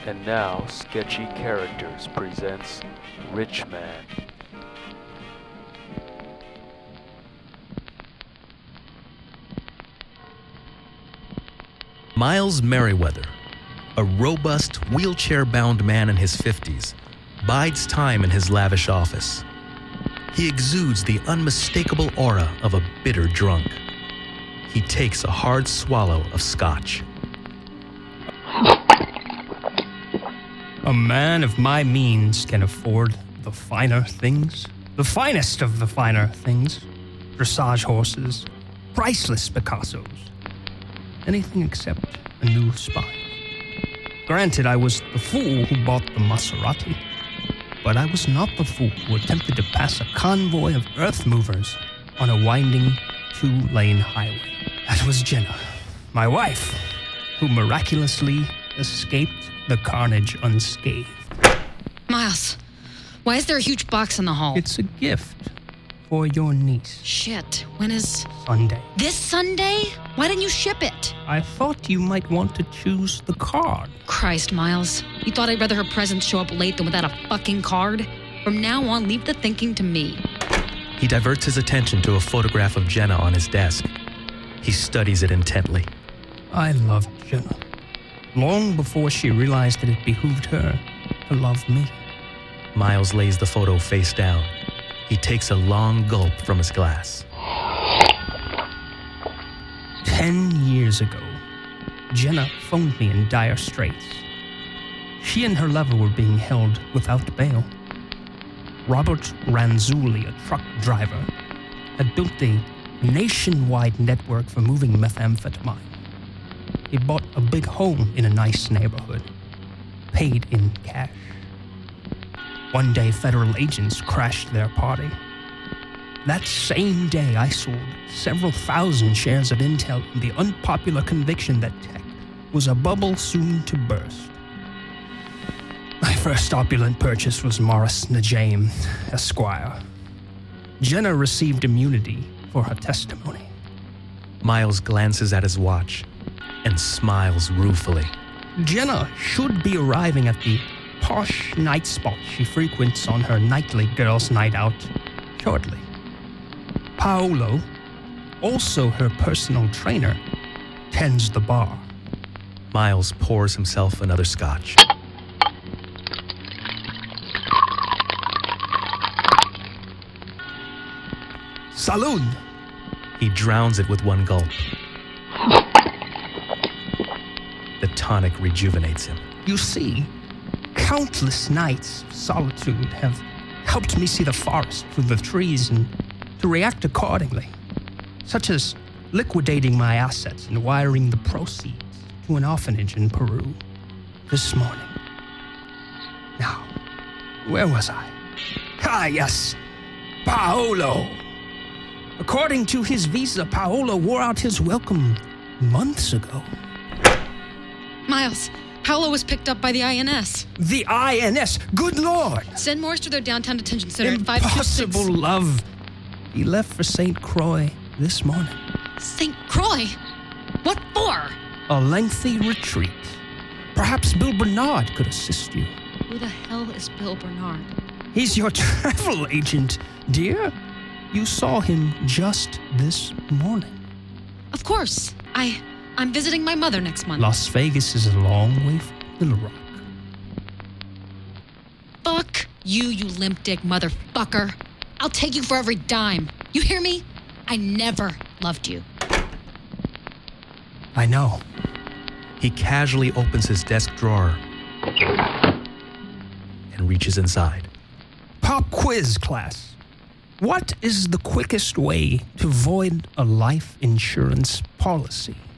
And now, Sketchy Characters presents Rich Man. Miles Merriweather, a robust, wheelchair-bound man in his 50s, bides time in his lavish office. He exudes the unmistakable aura of a bitter drunk. He takes a hard swallow of scotch. A man of my means can afford the finer things, the finest of the finer things, dressage horses, priceless Picassos, anything except a new spine. Granted, I was the fool who bought the Maserati, but I was not the fool who attempted to pass a convoy of earth movers on a winding two-lane highway. That was Jenna, my wife, who miraculously escaped the carnage unscathed. Miles, why is there a huge box in the hall? It's a gift for your niece. Shit, when is... Sunday. This Sunday? Why didn't you ship it? I thought you might want to choose the card. Christ, Miles. You thought I'd rather her presents show up late than without a fucking card? From now on, leave the thinking to me. He diverts his attention to a photograph of Jenna on his desk. He studies it intently. I loved Jenna, long before she realized that it behooved her to love me. Miles lays the photo face down. He takes a long gulp from his glass. 10 years ago, Jenna phoned me in dire straits. She and her lover were being held without bail. Robert Ranzulli, a truck driver, had built a nationwide network for moving methamphetamine. He bought a big home in a nice neighborhood, paid in cash. One day, federal agents crashed their party. That same day, I sold several thousand shares of Intel in the unpopular conviction that tech was a bubble soon to burst. My first opulent purchase was Morris Najam, Esquire. Jenna received immunity for her testimony. Miles glances at his watch and smiles ruefully. Jenna should be arriving at the posh night spot she frequents on her nightly girls' night out shortly. Paolo, also her personal trainer, tends the bar. Miles pours himself another scotch. Salud! He drowns it with one gulp. The tonic rejuvenates him. You see, countless nights of solitude have helped me see the forest through the trees and to react accordingly, such as liquidating my assets and wiring the proceeds to an orphanage in Peru this morning. Now, where was I? Ah, yes, Paolo. According to his visa, Paolo wore out his welcome months ago. Miles, Paolo was picked up by the INS. The INS? Good Lord! Send Morris to their downtown detention center at 526. Impossible, love. He left for St. Croix this morning. St. Croix? What for? A lengthy retreat. Perhaps Bill Bernard could assist you. Who the hell is Bill Bernard? He's your travel agent, dear. You saw him just this morning. Of course. I'm visiting my mother next month. Las Vegas is a long way from Little Rock. Fuck you, you limp dick motherfucker. I'll take you for every dime. You hear me? I never loved you. I know. He casually opens his desk drawer and reaches inside. Pop quiz, class. What is the quickest way to void a life insurance policy?